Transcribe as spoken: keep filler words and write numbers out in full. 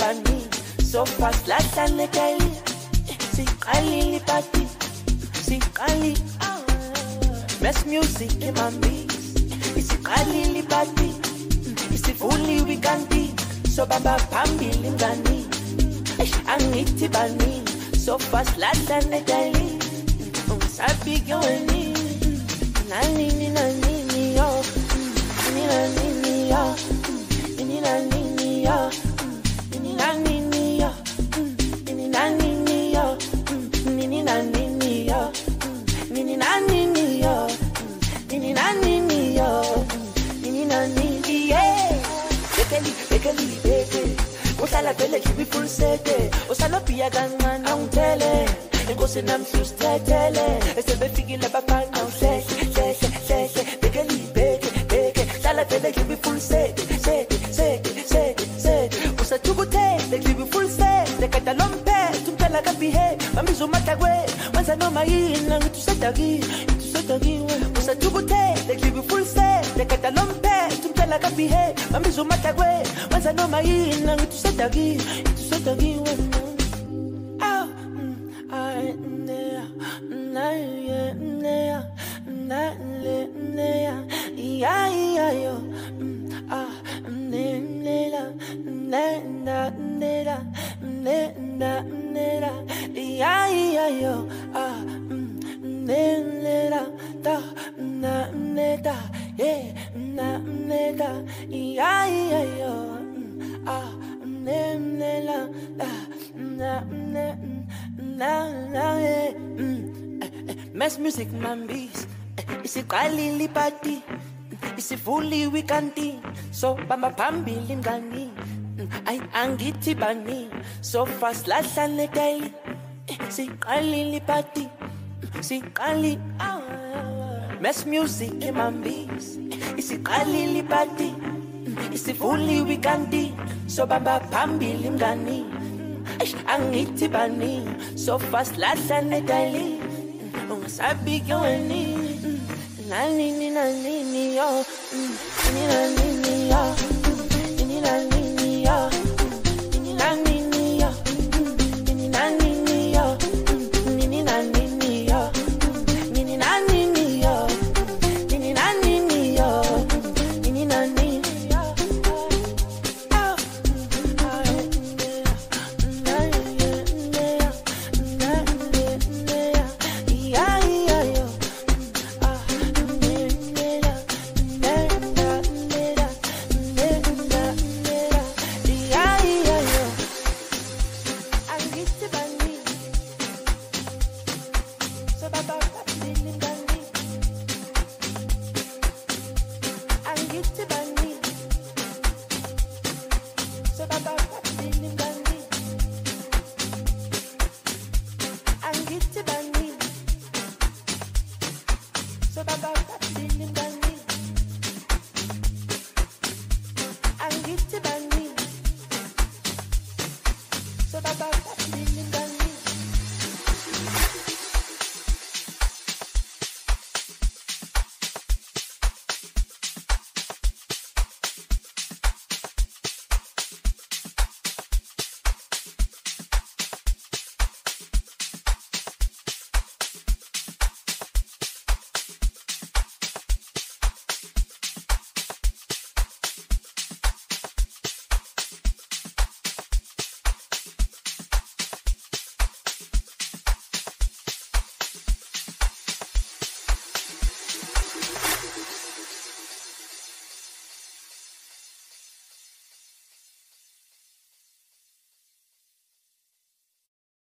bani so fast lahla nekeli siqalile party siqali best music in my mix isiqalile party isifuli weekandi so baba phambili ngani angithi bani so fast lahla nekeli ungisabi yoni nani nani nani yo nani nani yo nani nani yo nani nani yo nani nani yo nini nani yo nini nani yo nini nani yo nini nani yeah bekeli bekeli bekeli uhlala vele ngibi full sete usalopia kancane awungithele inkosi namhlustethele esebefikile abafana awuhlehle hlehle hlehle bekeli beke beke hlala vele ngibi full sete sete sete sete sete usathukuthele ngibi full sete kata lomphethe umphela kabehave bambiza umatakwe wenza noma yini ngithi usedaki ngithi usedaki usathukuthele ngibi full sete kata lomphethe umphela kabehave bambiza umatakwe wenza noma yini ngithi usedaki ngithi usedaki ah I yeah na yeah na le yeah yeah yeah yo ah ne ne la ne na ne la ne na ne la yeah yeah yo ah ne ne la da na ne da yeah na ne da yeah yeah yo ah ne ne la da na ne na na yeah Mass music man beats isiqalile party isifuli weekandi so bamba phambili ngani ay angithi bani so fast lahla nekeli siqalile party siqali Mass music man beats isiqalile party isifuli weekandi so bamba phambili ngani angithi bani so fast lahla nekeli ungasabi yoni nani nani nani yo nani nani yo nani nani yo nani nani yo nani nani yo nani nani yo nani nani yo nani nani yo nani nani Get to